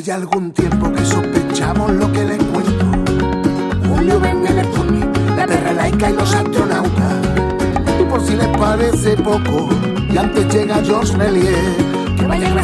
Hace ya algún tiempo que sospechamos lo que les cuento. Julio vende el Sputnik, la Terra laica y los astronautas. Y por si les parece poco, y antes llega Georges Méliès, que vaya